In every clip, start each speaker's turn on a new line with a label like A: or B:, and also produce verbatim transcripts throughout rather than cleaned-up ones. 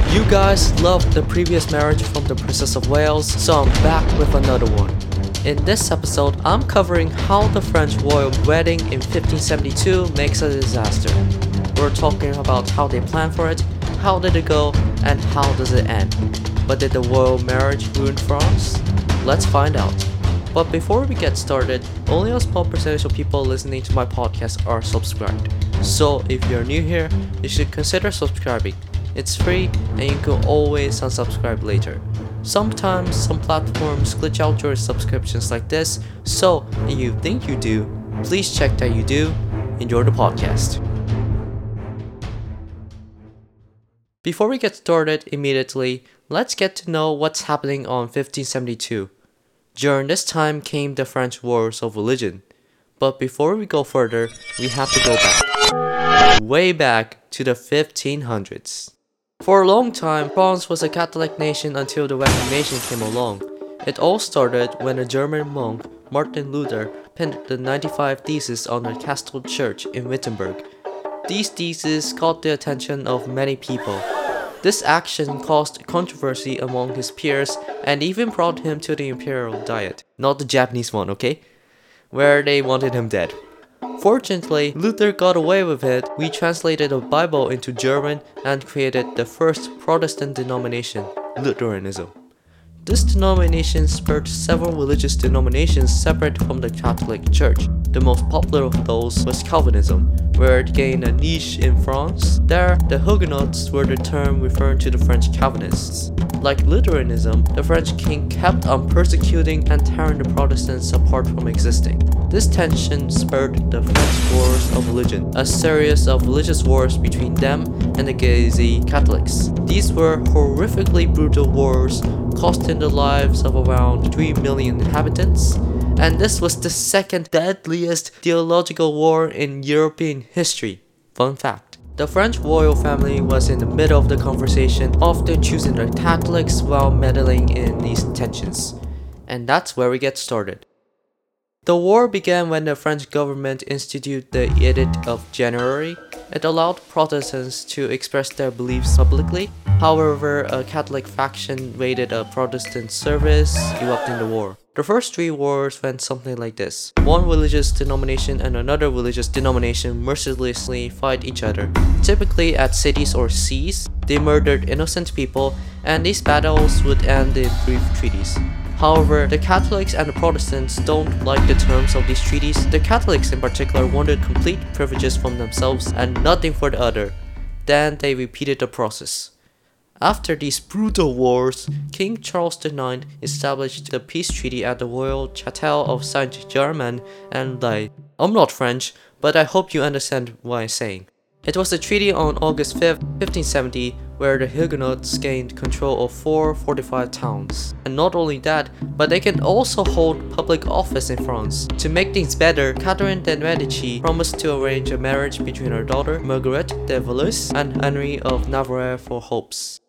A: You guys loved the previous marriage from the Princess of Wales, so I'm back with another one. In this episode, I'm covering how the French royal wedding in fifteen seventy-two makes a disaster. We're talking about how they planned for it, how did it go, and how does it end. But did the royal marriage ruin France? Let's find out. But before we get started, only a small percentage of people listening to my podcast are subscribed. So if you're new here, you should consider subscribing. It's free and you can always unsubscribe later. Sometimes some platforms glitch out your subscriptions like this, so if you think you do, please check that you do. Enjoy the podcast. Before we get started immediately, let's get to know what's happening on fifteen seventy-two. During this time came the French Wars of Religion. But before we go further, we have to go back. Way back to the fifteen hundreds. For a long time, France was a Catholic nation until the Reformation came along. It all started when a German monk, Martin Luther, penned the ninety-five Theses on the Castle Church in Wittenberg. These theses caught the attention of many people. This action caused controversy among his peers and even brought him to the Imperial Diet, not the Japanese one, okay? Where they wanted him dead. Fortunately, Luther got away with it. We translated the Bible into German and created the first Protestant denomination, Lutheranism. This denomination spurred several religious denominations separate from the Catholic Church. The most popular of those was Calvinism, where it gained a niche in France. There, the Huguenots were the term referring to the French Calvinists. Like Lutheranism, the French king kept on persecuting and tearing the Protestants apart from existing. This tension spurred the French Wars of Religion, a series of religious wars between them and the Gauzy Catholics. These were horrifically brutal wars, costing the lives of around three million inhabitants, and this was the second deadliest theological war in European history. Fun fact. The French royal family was in the middle of the conversation, often choosing the Catholics while meddling in these tensions. And that's where we get started. The war began when the French government instituted the Edict of January. It allowed Protestants to express their beliefs publicly. However, a Catholic faction raided a Protestant service, erupting the war. The first three wars went something like this. One religious denomination and another religious denomination mercilessly fight each other. Typically at cities or seas, they murdered innocent people, and these battles would end in brief treaties. However, the Catholics and the Protestants don't like the terms of these treaties. The Catholics in particular wanted complete privileges from themselves and nothing for the other. Then they repeated the process. After these brutal wars, King Charles the ninth established the peace treaty at the Royal Château of Saint-Germain and Laye. I'm not French, but I hope you understand what I'm saying. It was a treaty on August fifth, fifteen seventy, where the Huguenots gained control of four fortified towns. And not only that, but they can also hold public office in France. To make things better, Catherine de' Medici promised to arrange a marriage between her daughter, Marguerite de Valois, and Henry of Navarre for hopes.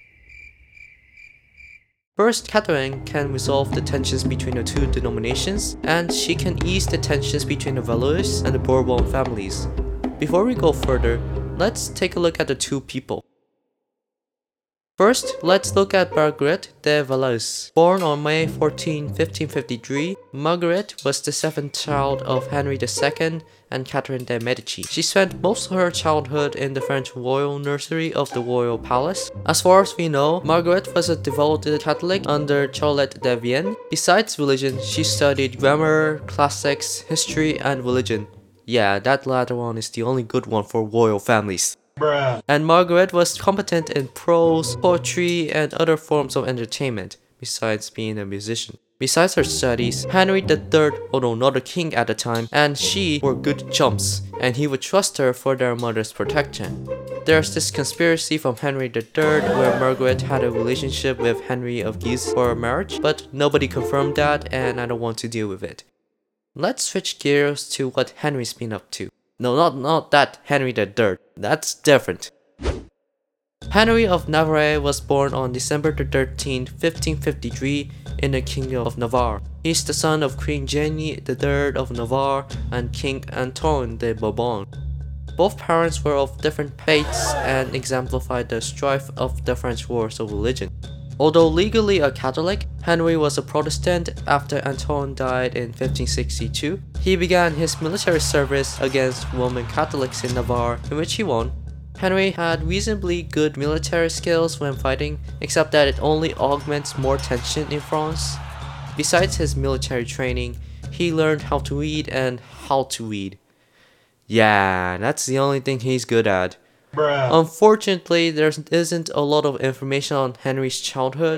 A: First, Catherine can resolve the tensions between the two denominations, and she can ease the tensions between the Valois and the Bourbon families. Before we go further, let's take a look at the two people. First, let's look at Marguerite de Valois. Born on May fourteenth, fifteen fifty-three, Marguerite was the seventh child of Henry the second and Catherine de' Medici. She spent most of her childhood in the French royal nursery of the royal palace. As far as we know, Marguerite was a devoted Catholic under Charlotte de Vienne. Besides religion, she studied grammar, classics, history, and religion. Yeah, that latter one is the only good one for royal families. Bruh. And Margaret was competent in prose, poetry, and other forms of entertainment, besides being a musician. Besides her studies, Henry the third, although not a king at the time, and she were good chums, and he would trust her for their mother's protection. There's this conspiracy from Henry the third where Margaret had a relationship with Henry of Guise for a marriage, but nobody confirmed that and I don't want to deal with it. Let's switch gears to what Henry's been up to. No, not, not that Henry the third. That's different. Henry of Navarre was born on December the thirteenth, fifteen fifty-three in the Kingdom of Navarre. He is the son of Queen Jenny the third of Navarre and King Antoine de Bourbon. Both parents were of different faiths and exemplified the strife of the French wars of religion. Although legally a Catholic, Henry was a Protestant. After Antoine died in fifteen sixty-two. He began his military service against Roman Catholics in Navarre, in which he won. Henry had reasonably good military skills when fighting, except that it only augments more tension in France. Besides his military training, he learned how to read and how to read. Yeah, that's the only thing he's good at. Bruh. Unfortunately, there isn't a lot of information on Henry's childhood,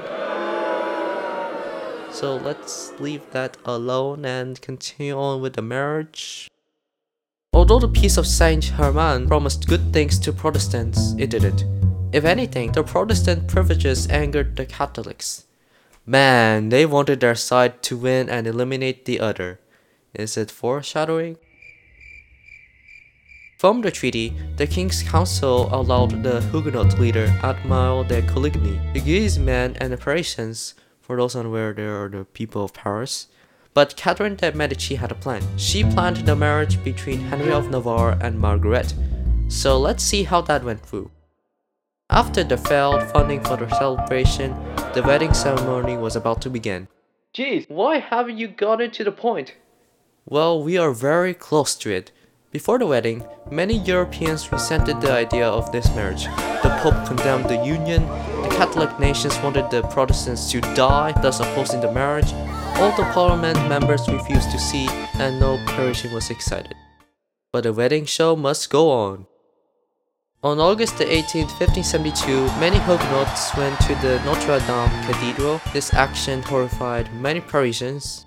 A: so let's leave that alone and continue on with the marriage. Although the Peace of Saint-Germain promised good things to Protestants, it didn't. If anything, the Protestant privileges angered the Catholics. Man, they wanted their side to win and eliminate the other. Is it foreshadowing? From the treaty, the King's Council allowed the Huguenot leader Admiral de Coligny to give his men and operations. For those unaware, they are the people of Paris. But Catherine de' Medici had a plan. She planned the marriage between Henry of Navarre and Margaret. So let's see how that went through. After the failed funding for the celebration, the wedding ceremony was about to begin. Jeez, why haven't you gotten to the point? Well, we are very close to it. Before the wedding, many Europeans resented the idea of this marriage. The Pope condemned the union, the Catholic nations wanted the Protestants to die, thus opposing the marriage. All the parliament members refused to see, and no Parisian was excited. But the wedding show must go on. On August the eighteenth, fifteen seventy-two, many Huguenots went to the Notre Dame Cathedral. This action horrified many Parisians.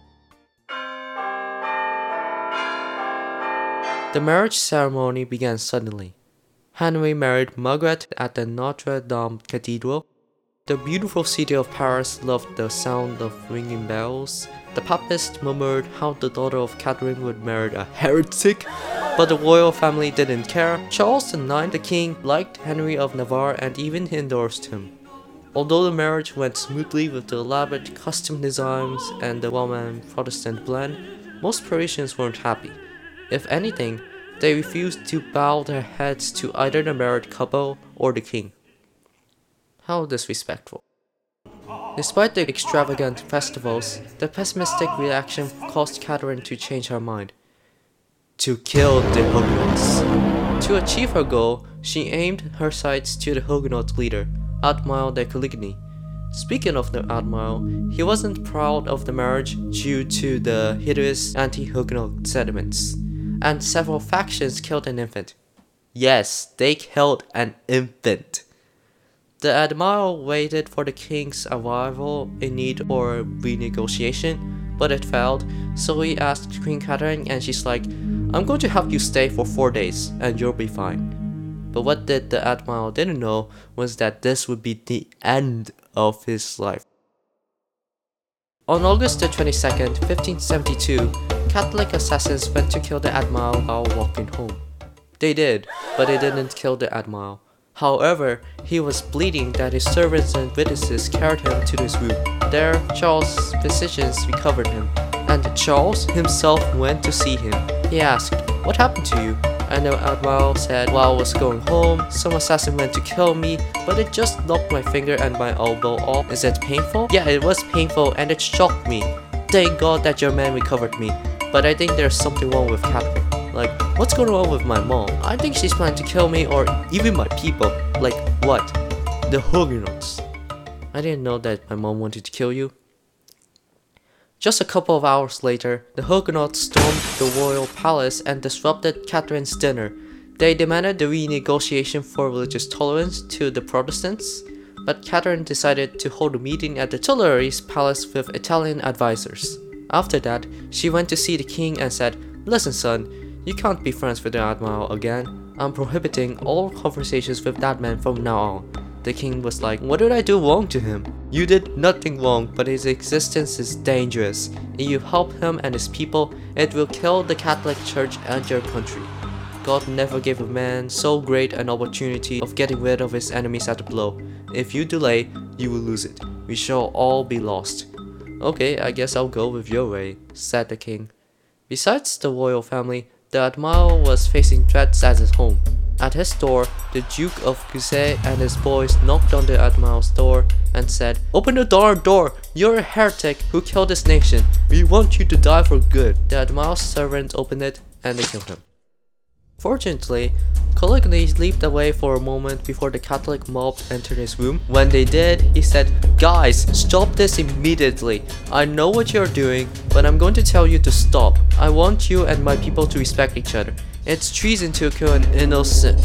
A: The marriage ceremony began suddenly. Henry married Margaret at the Notre Dame Cathedral. The beautiful city of Paris loved the sound of ringing bells. The papists murmured how the daughter of Catherine would marry a heretic, but the royal family didn't care. Charles the ninth, the king, liked Henry of Navarre and even endorsed him. Although the marriage went smoothly with the elaborate custom designs and the Roman Protestant blend, most Parisians weren't happy. If anything, they refused to bow their heads to either the married couple or the king. How disrespectful. Despite the extravagant festivals, the pessimistic reaction caused Catherine to change her mind. To kill the Huguenots. To achieve her goal, she aimed her sights to the Huguenot leader, Admiral de Coligny. Speaking of the Admiral, he wasn't proud of the marriage due to the hideous anti-Huguenot sentiments, and several factions killed an infant. Yes, they killed an infant. The Admiral waited for the king's arrival in need for renegotiation, but it failed, so he asked Queen Catherine and she's like, I'm going to have you stay for four days and you'll be fine. But what did the Admiral didn't know was that this would be the end of his life. On August the twenty-second, fifteen seventy-two, Catholic assassins went to kill the Admiral while walking home. They did, but they didn't kill the Admiral. However, he was bleeding that his servants and witnesses carried him to his room. There, Charles' physicians recovered him, and Charles himself went to see him. He asked, what happened to you? And the Admiral said, while I was going home, some assassin went to kill me, but it just knocked my finger and my elbow off. Is it painful? Yeah, it was painful and it shocked me. Thank God that your man recovered me, but I think there's something wrong with Catherine. Like, what's going on with my mom? I think she's planning to kill me or even my people. Like, what? The Huguenots. I didn't know that my mom wanted to kill you. Just a couple of hours later, the Huguenots stormed the royal palace and disrupted Catherine's dinner. They demanded the renegotiation for religious tolerance to the Protestants, but Catherine decided to hold a meeting at the Tuileries Palace with Italian advisors. After that, she went to see the king and said, listen son, you can't be friends with the Admiral again. I'm prohibiting all conversations with that man from now on. The king was like, what did I do wrong to him? You did nothing wrong, but his existence is dangerous. If you help him and his people, it will kill the Catholic Church and your country. God never gave a man so great an opportunity of getting rid of his enemies at a blow. If you delay, you will lose it. We shall all be lost. Okay, I guess I'll go with your way, said the king. Besides the royal family, The admiral was facing threats at his home. At his door, the Duke of Guise and his boys knocked on the admiral's door and said, "Open the darn door! You're a heretic who killed this nation. We want you to die for good." The admiral's servants opened it and they killed him. Fortunately, Coligny leaped away for a moment before the Catholic mob entered his room. When they did, he said, "Guys, stop this immediately. I know what you're doing, but I'm going to tell you to stop. I want you and my people to respect each other. It's treason to kill an innocent."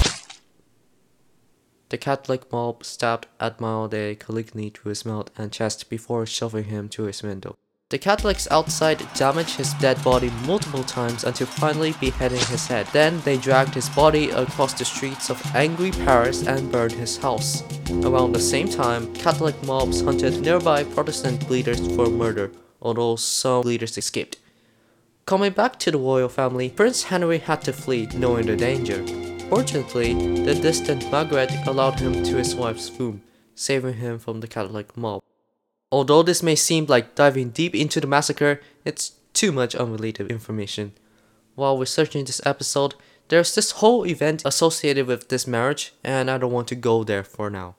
A: The Catholic mob stabbed Admiral de Coligny through his mouth and chest before shoving him to his window. The Catholics outside damaged his dead body multiple times until finally beheading his head. Then they dragged his body across the streets of angry Paris and burned his house. Around the same time, Catholic mobs hunted nearby Protestant leaders for murder, although some leaders escaped. Coming back to the royal family, Prince Henry had to flee, knowing the danger. Fortunately, the distant Margaret allowed him to his wife's room, saving him from the Catholic mob. Although this may seem like diving deep into the massacre, it's too much unrelated information. While researching this episode, there's this whole event associated with this marriage, and I don't want to go there for now.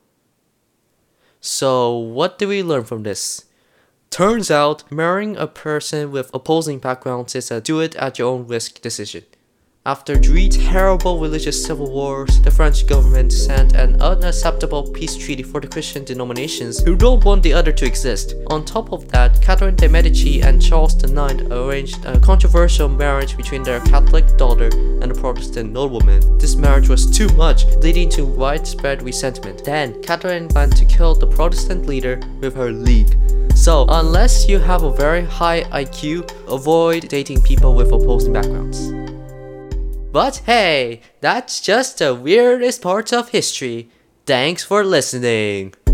A: So, what do we learn from this? Turns out, marrying a person with opposing backgrounds is a do-it-at-your-own-risk decision. After three terrible religious civil wars, the French government sent an unacceptable peace treaty for the Christian denominations who don't want the other to exist. On top of that, Catherine de' Medici and Charles the ninth arranged a controversial marriage between their Catholic daughter and a Protestant nobleman. This marriage was too much, leading to widespread resentment. Then, Catherine planned to kill the Protestant leader with her league. So, unless you have a very high I Q, avoid dating people with opposing backgrounds. But hey, that's just the weirdest parts of history. Thanks for listening.